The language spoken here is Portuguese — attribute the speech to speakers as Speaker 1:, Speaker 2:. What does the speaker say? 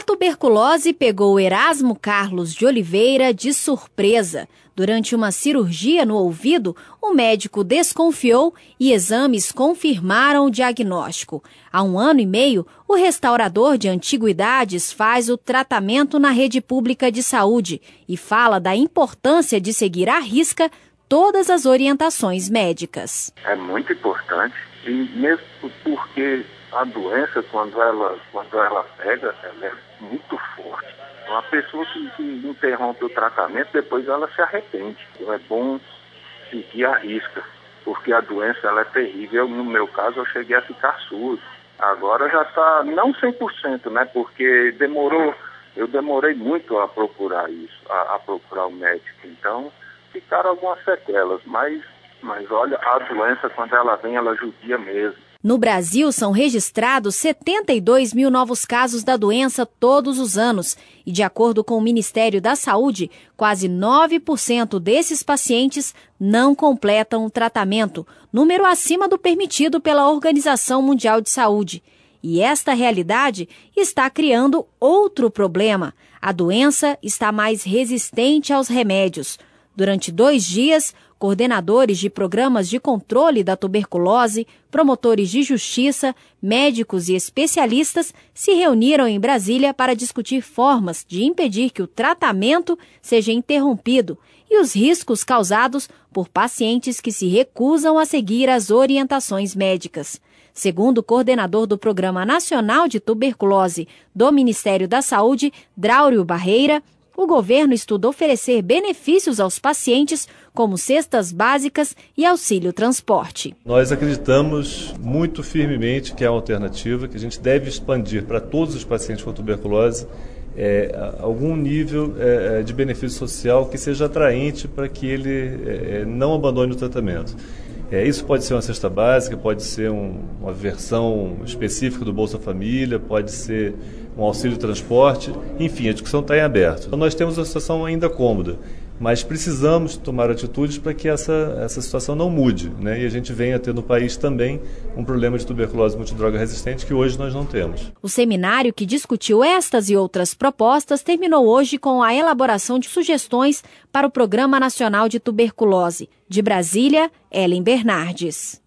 Speaker 1: tuberculose pegou Erasmo Carlos de Oliveira de surpresa. Durante uma cirurgia no ouvido, o médico desconfiou e exames confirmaram o diagnóstico. Há 1 ano e meio, o restaurador de antiguidades faz o tratamento na rede pública de saúde e fala da importância de seguir à risca todas as orientações médicas.
Speaker 2: É muito importante, e mesmo porque a doença, quando ela pega, ela é muito forte. Uma pessoa que interrompe o tratamento, depois ela se arrepende. Então é bom seguir à risca, porque a doença ela é terrível. No meu caso, eu cheguei a ficar surdo. Agora já está, não 100%, né? Porque eu demorei muito a procurar isso, a procurar o médico. Então, ficaram algumas sequelas, mas olha, a doença, quando ela vem, ela judia mesmo.
Speaker 1: No Brasil, são registrados 72 mil novos casos da doença todos os anos. E, de acordo com o Ministério da Saúde, quase 9% desses pacientes não completam o tratamento, número acima do permitido pela Organização Mundial de Saúde. E esta realidade está criando outro problema. A doença está mais resistente aos remédios. Durante 2 dias, coordenadores de programas de controle da tuberculose, promotores de justiça, médicos e especialistas se reuniram em Brasília para discutir formas de impedir que o tratamento seja interrompido e os riscos causados por pacientes que se recusam a seguir as orientações médicas. Segundo o coordenador do Programa Nacional de Tuberculose do Ministério da Saúde, Draulio Barreira, o governo estuda oferecer benefícios aos pacientes, como cestas básicas e auxílio transporte.
Speaker 3: Nós acreditamos muito firmemente que é uma alternativa, que a gente deve expandir para todos os pacientes com tuberculose algum nível de benefício social que seja atraente para que ele não abandone o tratamento. Isso pode ser uma cesta básica, pode ser uma versão específica do Bolsa Família, pode ser um auxílio transporte, enfim, a discussão está em aberto. Então, nós temos uma situação ainda cômoda, mas precisamos tomar atitudes para que essa situação não mude, né? E a gente venha a ter no país também um problema de tuberculose multidroga resistente que hoje nós não temos.
Speaker 1: O seminário que discutiu estas e outras propostas terminou hoje com a elaboração de sugestões para o Programa Nacional de Tuberculose. De Brasília, Ellen Bernardes.